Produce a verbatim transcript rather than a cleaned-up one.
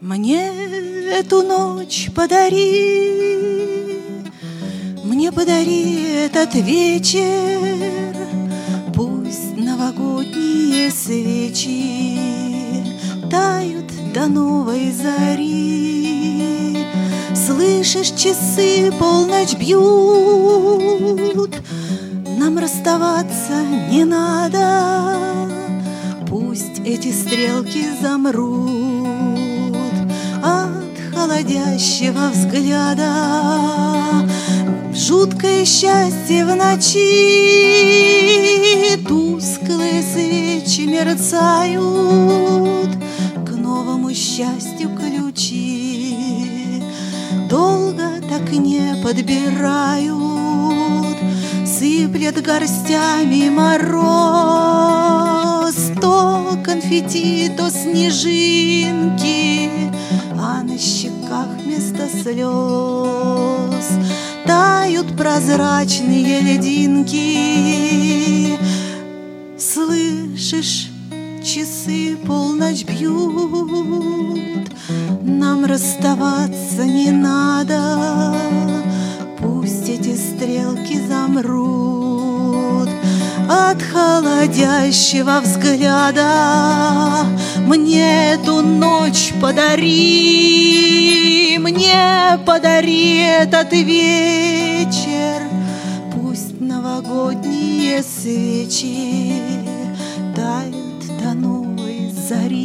Мне эту ночь подари, мне подари этот вечер, пусть новогодние свечи тают до новой зари. Слышишь, часы полночь бьют, нам расставаться не надо, пусть эти стрелки замрут от холодящего взгляда. Жуткое счастье в ночи, тусклые свечи мерцают, к новому счастью ключи долго так не подбирают. Сыплет горстями мороз, то конфетти, то снежинки, а на щеках вместо слез тают прозрачные льдинки. Слышишь, часы полночь бьют, нам расставаться не надо, пусть эти стрелки замрут от холодящего взгляда. Мне эту ночь подари, мне подари этот вечер, пусть новогодние свечи тают до новой зари.